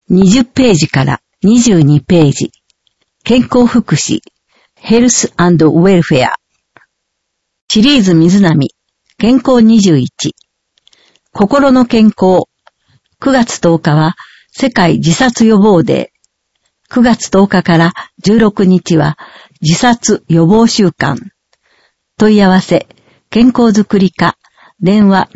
20ページから22ページ。健康福祉、ヘルス&ウェルフェア。シリーズ水波、健康21。心の健康。9月10日は世界自殺予防デー。9月10日から16日は自殺予防週間。問い合わせ、健康づくり課、電話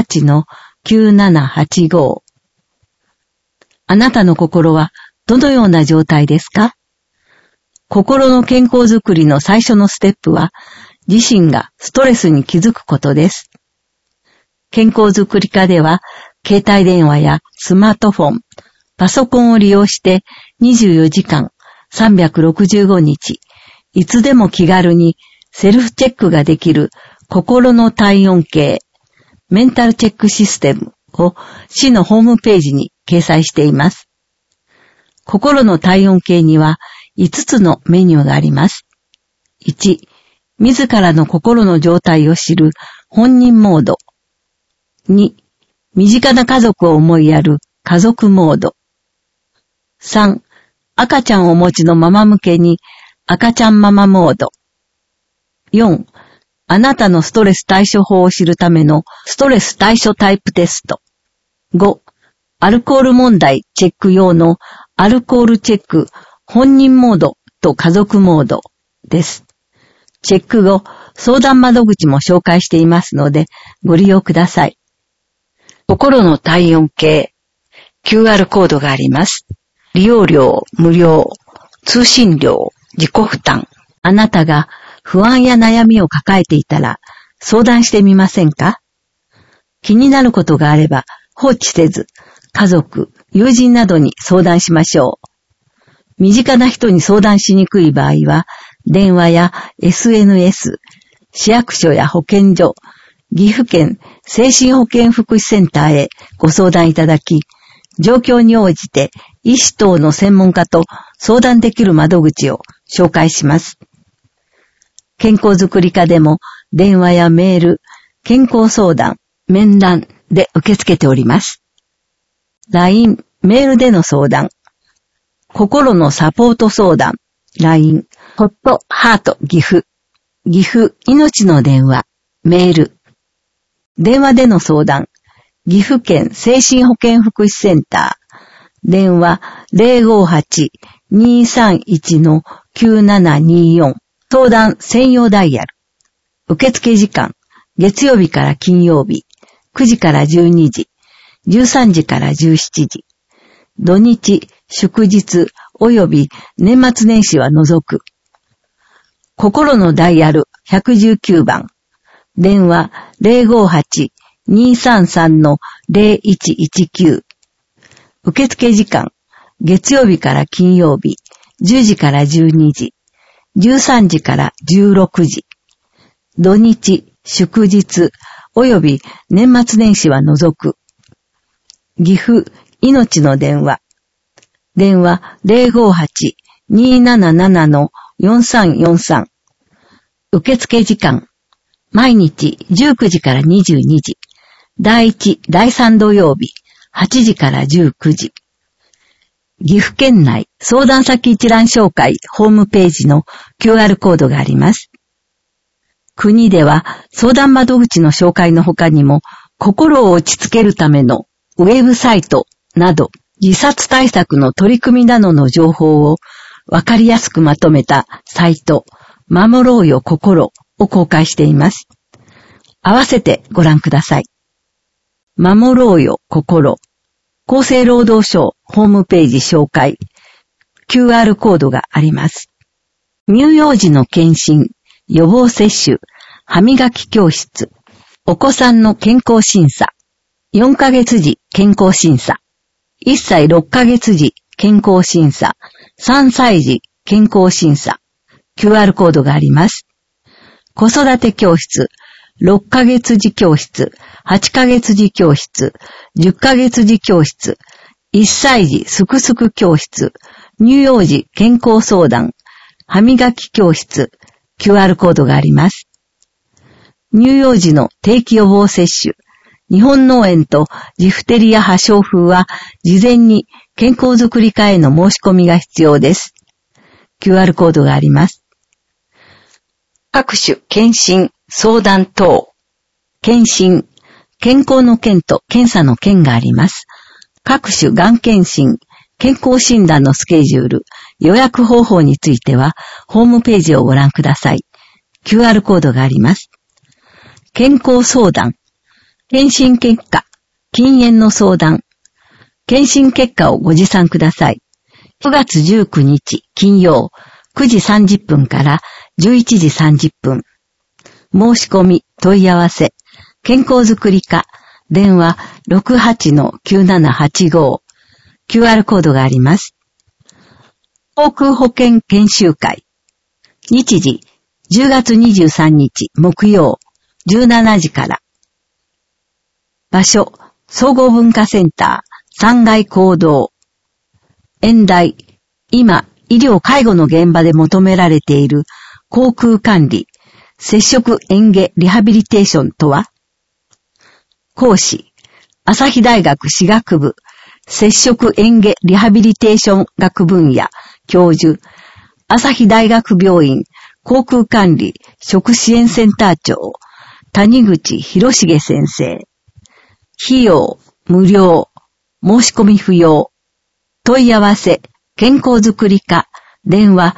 68-9785。あなたの心はどのような状態ですか？心の健康づくりの最初のステップは、自身がストレスに気づくことです。健康づくり課では、携帯電話やスマートフォン、パソコンを利用して24時間365日、いつでも気軽にセルフチェックができる心の体温計、メンタルチェックシステムを市のホームページに掲載しています。心の体温計には5つのメニューがあります。1、自らの心の状態を知る本人モード。2、身近な家族を思いやる家族モード。3、赤ちゃんをお持ちのママ向けに赤ちゃんママモード。4、あなたのストレス対処法を知るためのストレス対処タイプテスト。5、アルコール問題チェック用のアルコールチェック本人モードと家族モードです。チェック後、相談窓口も紹介していますのでご利用ください。心の体温計、QR コードがあります。利用料無料、通信料自己負担。あなたが不安や悩みを抱えていたら相談してみませんか？気になることがあれば放置せず、家族、友人などに相談しましょう。身近な人に相談しにくい場合は、電話や SNS、市役所や保健所、岐阜県精神保健福祉センターへご相談いただき、状況に応じて医師等の専門家と相談できる窓口を紹介します。健康づくり課でも電話やメール、健康相談、面談で受け付けております。LINE、メールでの相談、心のサポート相談、LINE、ホットハート岐阜、岐阜命の電話、メール、電話での相談、岐阜県精神保健福祉センター、電話 058-231-9724、相談専用ダイヤル、受付時間、月曜日から金曜日、9時から12時、13時から17時、土日、祝日及び年末年始は除く。心のダイヤル119番、電話 058-233-0119。受付時間、月曜日から金曜日、10時から12時、13時から16時。土日、祝日、及び年末年始は除く。岐阜、命の電話。電話 058-277-4343。受付時間、毎日19時から22時。第1、第3土曜日、8時から19時。岐阜県内相談先一覧紹介ホームページの QR コードがあります。国では相談窓口の紹介の他にも心を落ち着けるためのウェブサイトなど自殺対策の取り組みなどの情報をわかりやすくまとめたサイト守ろうよ心を公開しています。合わせてご覧ください。守ろうよ心。厚生労働省ホームページ紹介。QR コードがあります。乳幼児の検診、予防接種、歯磨き教室、お子さんの健康審査、4ヶ月時健康審査、1歳6ヶ月時健康審査、3歳児健康審査、QR コードがあります。子育て教室、6ヶ月時教室、8ヶ月時教室、10ヶ月時教室、1歳児すくすく教室、乳幼児健康相談、歯磨き教室、QR コードがあります。乳幼児の定期予防接種、日本脳炎とジフテリア破傷風は事前に健康づくり課への申し込みが必要です。QR コードがあります。各種検診、相談等。検診、健康の健と検査の健があります。各種がん検診、健康診断のスケジュール、予約方法については、ホームページをご覧ください。QR コードがあります。健康相談、検診結果、禁煙の相談、検診結果をご持参ください。9月19日金曜、9時30分から11時30分。申し込み、問い合わせ、健康づくり課、電話 68-9785。QR コードがあります。航空保険研修会。日時、10月23日木曜、17時から。場所、総合文化センター、3階講堂。演題、今、医療介護の現場で求められている航空管理、接触嚥下リハビリテーションとは？講師、朝日大学歯学部、接触嚥下リハビリテーション学分野、教授、朝日大学病院、航空管理、食支援センター長、谷口博重先生。費用、無料、申し込み不要。問い合わせ、健康づくり課、電話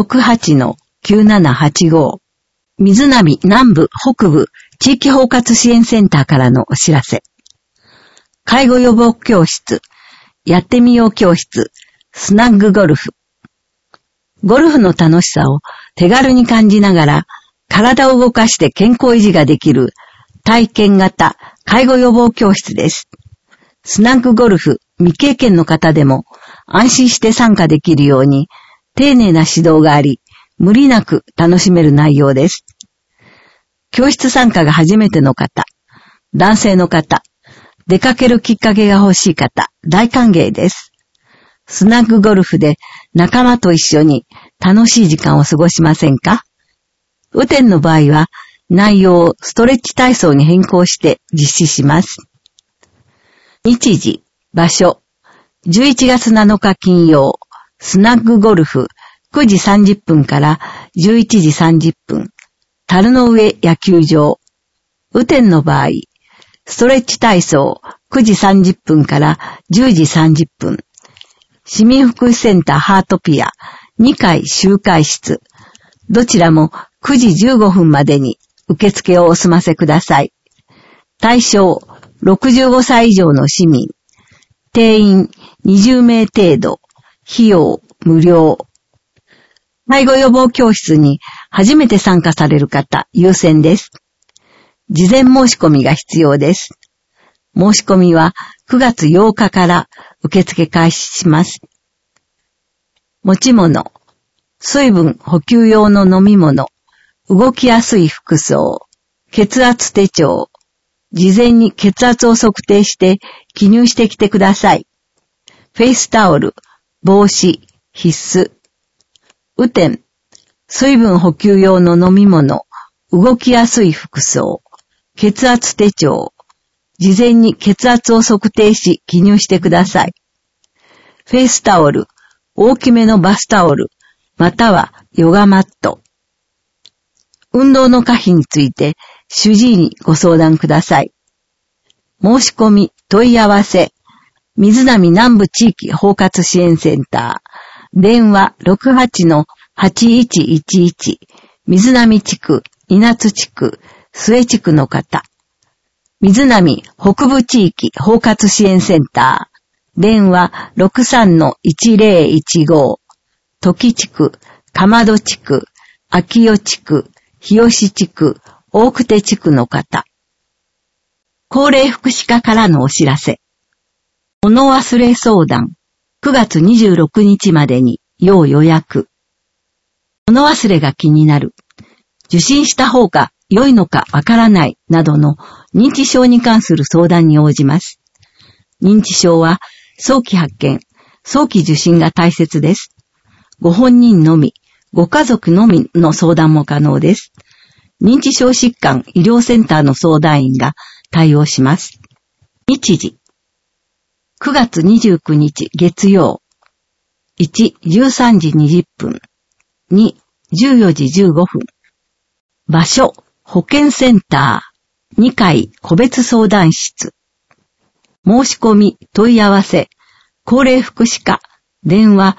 68-9785。水波南部北部地域包括支援センターからのお知らせ。介護予防教室、やってみよう教室、スナッグゴルフ。ゴルフの楽しさを手軽に感じながら体を動かして健康維持ができる体験型介護予防教室です。スナッグゴルフ未経験の方でも安心して参加できるように丁寧な指導があり、無理なく楽しめる内容です。教室参加が初めての方、男性の方、出かけるきっかけが欲しい方、大歓迎です。スナッグゴルフで仲間と一緒に楽しい時間を過ごしませんか？雨天の場合は内容をストレッチ体操に変更して実施します。日時、場所、11月7日金曜、スナッグゴルフ9時30分から11時30分、樽の上野球場。雨天の場合、ストレッチ体操9時30分から10時30分。市民福祉センターハートピア2階集会室。どちらも9時15分までに受付をお済ませください。対象65歳以上の市民。定員20名程度。費用無料。介護予防教室に初めて参加される方優先です。事前申し込みが必要です。申し込みは9月8日から受付開始します。持ち物、水分補給用の飲み物、動きやすい服装、血圧手帳、事前に血圧を測定して記入してきてください。フェイスタオル、帽子、必須。雨天、水分補給用の飲み物、動きやすい服装、血圧手帳、事前に血圧を測定し記入してください。フェイスタオル、大きめのバスタオル、またはヨガマット。運動の可否について主治医にご相談ください。申し込み、問い合わせ、水波南部地域包括支援センター。電話 68-8111 水波地区、稲津地区、末地区の方。水波北部地域包括支援センター。電話 63-1015 時地区、鎌戸地区、秋代地区、日吉地区、大久手地区の方。高齢福祉課からのお知らせ。物忘れ相談。9月26日までに要予約。物忘れが気になる。受診した方が良いのかわからないなどの認知症に関する相談に応じます。認知症は早期発見、早期受診が大切です。ご本人のみ、ご家族のみの相談も可能です。認知症疾患医療センターの相談員が対応します。日時。 9月29日月曜。1、13時20分。2、14時15分。場所、保健センター。2階個別相談室。申し込み、問い合わせ。高齢福祉課。電話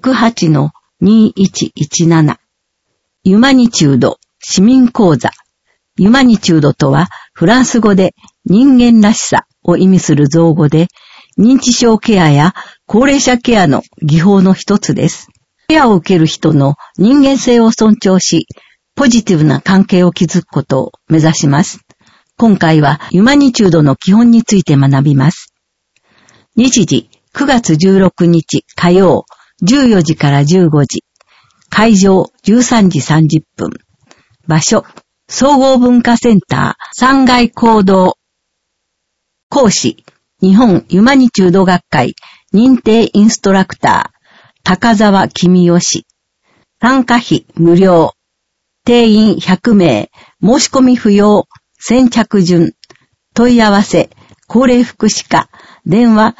68-2117。ユマニチュード、市民講座。ユマニチュードとは、フランス語で人間らしさを意味する造語で、認知症ケアや高齢者ケアの技法の一つです。ケアを受ける人の人間性を尊重し、ポジティブな関係を築くことを目指します。今回はユマニチュードの基本について学びます。日時、9月16日火曜、14時から15時。会場、13時30分。場所、総合文化センター3階講堂。講師、日本ユマニチュード学会認定インストラクター、高沢君吉。参加費無料。定員100名。申し込み不要。先着順。問い合わせ、高齢福祉課。電話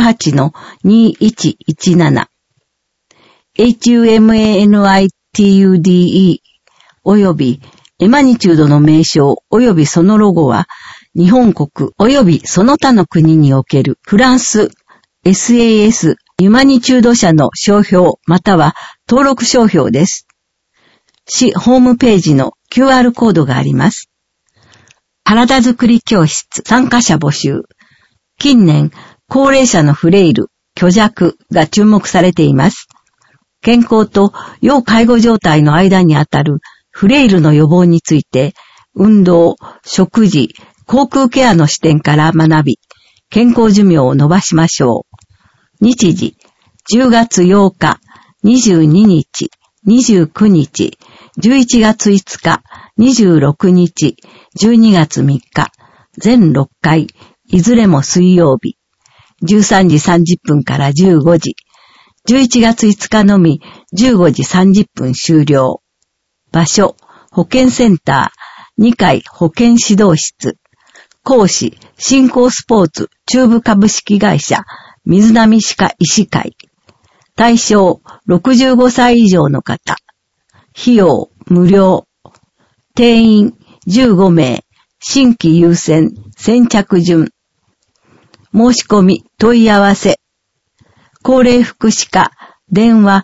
68-2117。HUMANITUDE およびエマニチュードの名称およびそのロゴは日本国およびその他の国におけるフランス SAS ユマニチュード社の商標または登録商標です。市ホームページの QR コードがあります。体づくり教室参加者募集。近年、高齢者のフレイル、虚弱が注目されています。健康と要介護状態の間にあたるフレイルの予防について、運動、食事、口腔ケアの視点から学び、健康寿命を伸ばしましょう。日時、10月8日、22日、29日、11月5日、26日、12月3日、全6回、いずれも水曜日、13時30分から15時、11月5日のみ15時30分終了。場所、保健センター、2階保健指導室。講師、新興スポーツ中部株式会社、水波歯科医師会。対象、65歳以上の方。費用、無料。定員、15名。新規優先、先着順。申し込み、問い合わせ。高齢福祉課、電話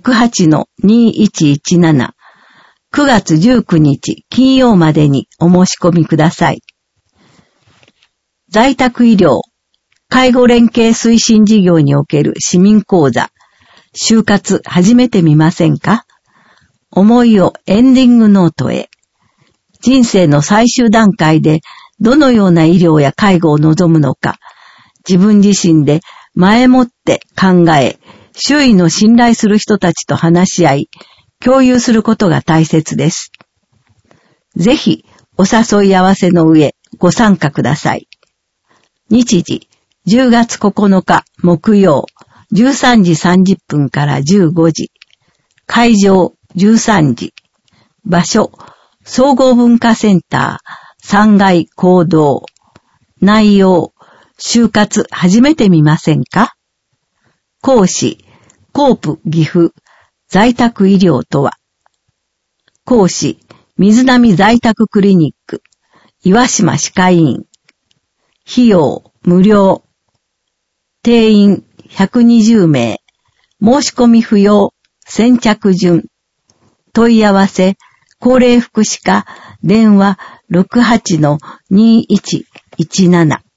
68-2117。9月19日金曜までにお申し込みください。在宅医療、介護連携推進事業における市民講座、就活始めてみませんか？思いをエンディングノートへ。人生の最終段階でどのような医療や介護を望むのか、自分自身で前もって考え、周囲の信頼する人たちと話し合い、共有することが大切です。ぜひ、お誘い合わせの上、ご参加ください。日時、10月9日木曜、13時30分から15時。会場、13時。場所、総合文化センター、3階講堂。内容、就活始めてみませんか？講師、コープ岐阜、在宅医療とは。講師、水波在宅クリニック、岩島歯科医院。費用、無料。定員、120名。申し込み不要、先着順。問い合わせ、高齢福祉課、電話 68-2117。